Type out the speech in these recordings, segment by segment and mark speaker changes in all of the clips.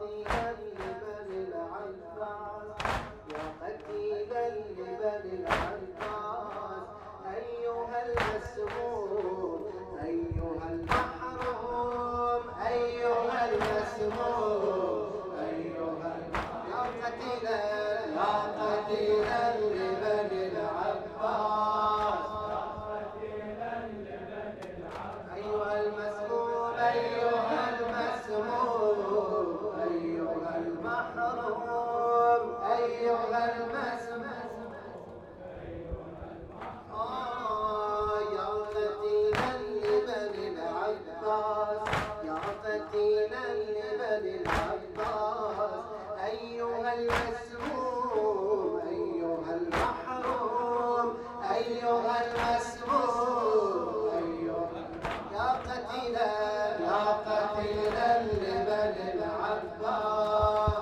Speaker 1: قتيلا لبني العباس يا قتيلا لبني العباس أيها المسموم أيها المحروم أيها المسموم أيها يا قتيلا لبني العباس أيها المسموم أيها المسموم أيها المحروم أيها المسموم يا قتيلا لبني العباس يا قتيلا لبني العباس أيها المسموم أيها المحروم أيها المسموم أيها يا قتيلا لبني العباس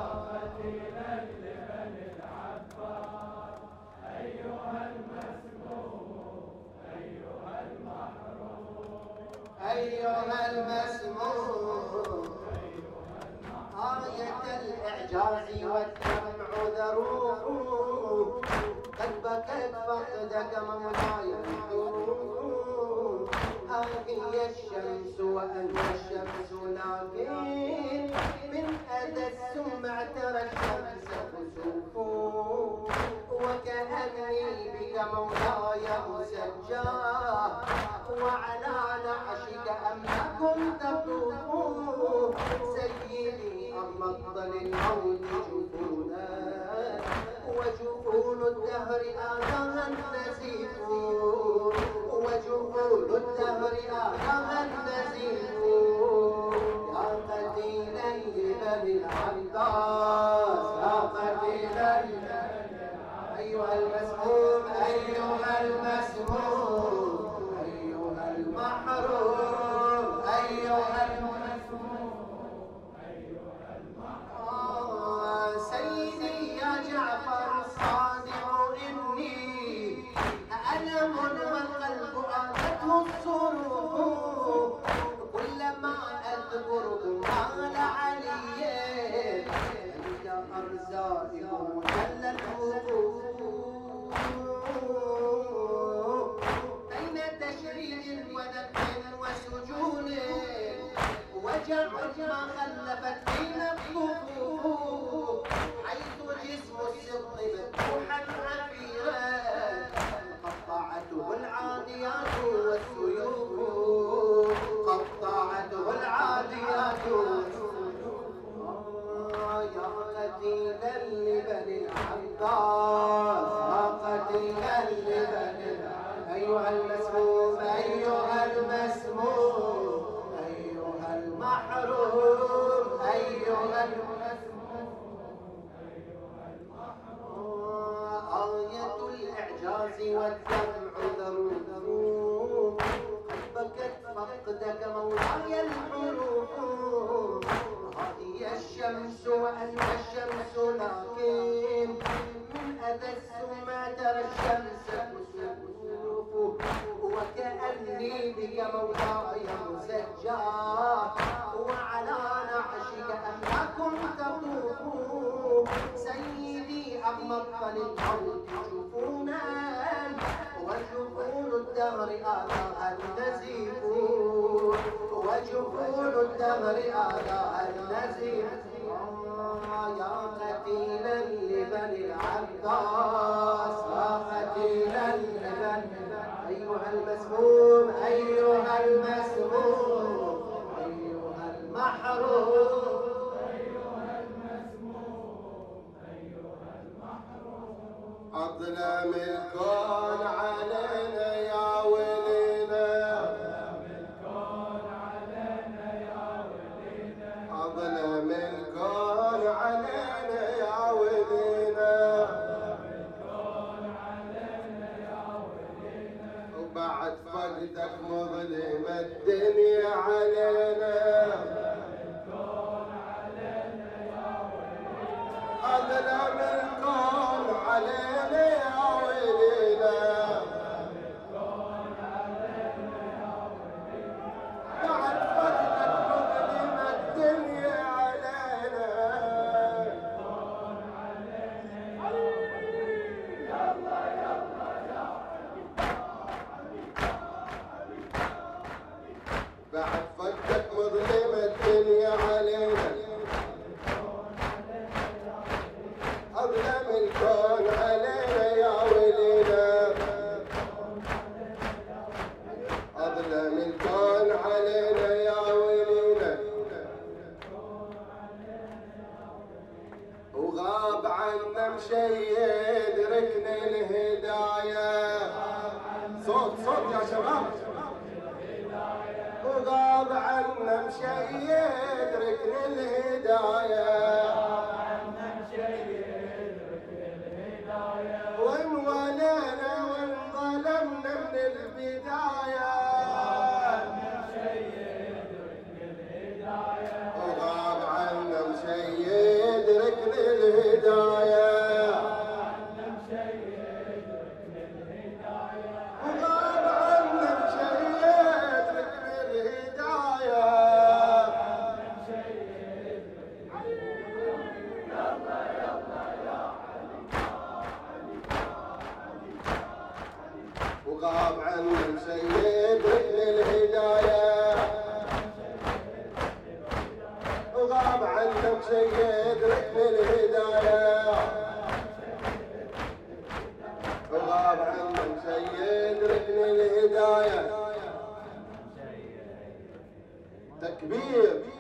Speaker 1: أيها المسموم آية الإعجاز والدمع ذروح قد بكت فقدك مولاي الدروح هي الشمس وأنت الشمس لكن من أذى السمع ترى الشمس خسوف وكأني بك مولاي مسجاه وعلى نعشك أملاك تطوف سيدي أغمض للموت جفونا وجفون الدهر آلها نزيف وجفون الدهر آلها نزيف يا قتيلا لبني العباس يا قتيلا أيها المسموم أيها المسموم أيها المحروم أيها المحروم سيدي يا جعفر الصادق إني ألم والقلب آتته الصروف كلما أذكركم قال علي أنت أرزائكم جل الوقوف بين تشريد ونبه وسجون وجع ما خلفت بين الصفوف حيث جسم الصدق مذبوحا عفيرا قطعته العاديات والسيوف قطعته العاديات يا قتيلا لبني العباس يا قتيلا لبني أيها المسموم أيها المسموم أيها المحروم أيها المسموم آية الإعجاز والدمع ذروف قد بكت فقدك مولاي الحروف هي الشمس وأنت الشمس لكن من أذى السمع ترى الشمس كسوف وكأني بك مولاي مسجاه وعلى نعشك أملاك تطوف سيدي أغمضت للموت جفونا وجفون الدهر آلاء النزيف وجفون الدهر آلاء النزيف يا قتيلا لبني العباس يا قتيلا لبني أيها المسموم أيها المسموم أيها المحروم أيها المسموم أيها المحروم أظلم الكون علينا يا ولينا أظلم الكون علينا يا ولينا وبعد فقدك مظلم الدنيا علينا أظلم الكون علينا يا ولينا بعد فقدك مظلم الدنيا علينا الكون علينا يا ولينا، أظلم الكون علينا يا ولينا، وغاب عنا مشيد ركن الهداية. صوت صوت يا شباب. وغاب عنا مشيد ركن الهداية، وانولينا وانظلمنا من البداية. وغاب عنا مشيد ركن الهداية، وغاب عنا مشيد ركن الهداية. وغاب عنا مشيد ركن الهداية، وغاب عنا مشيد ركن الهداية، وغاب عنا مشيد ركن الهداية. تكبير.